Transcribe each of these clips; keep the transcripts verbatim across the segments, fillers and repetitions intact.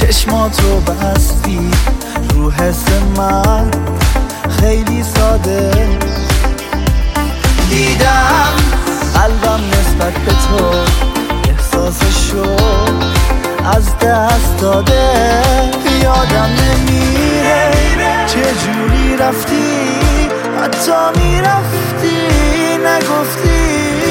چشماتو بستی رو حس من خیلی ساده. دیدم قلبم نسبت به تو احساسشو از دست داده. یادم نمیره چجوری رفتی، حتی میرفتی نگفتی.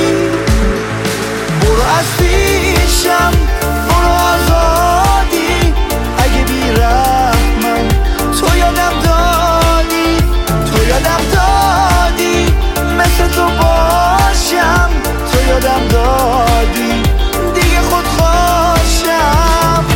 برو از پیشم، برو آزادی. اگه بیرحمم تو یادم دادی، تو یادم دادی مثل تو باشم، تو یادم دادی دیگه خود خوشم.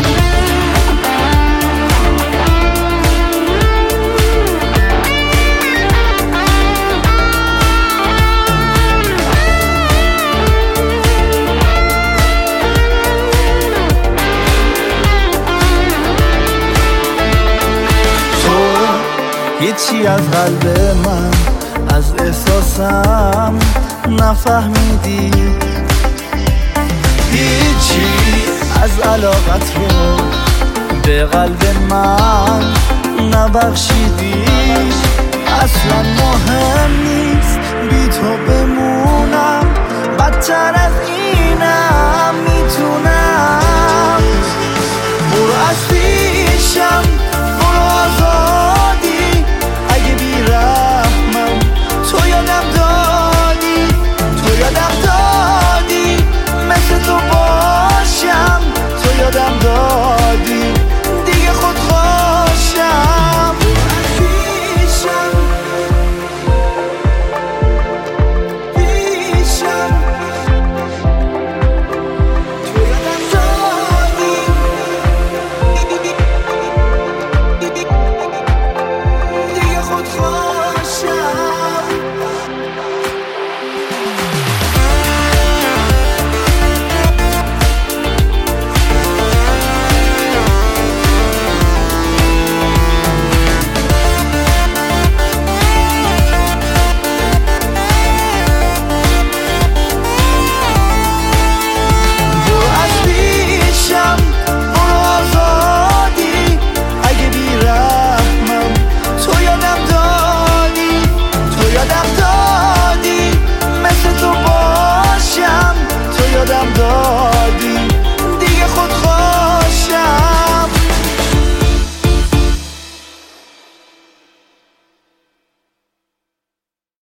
هیچی از قلب من، از احساسم نفهمیدی. هیچی از علاقت رو به قلب من نبخشیدی. اصلا مهم نیست بی تو بمونم، بدتر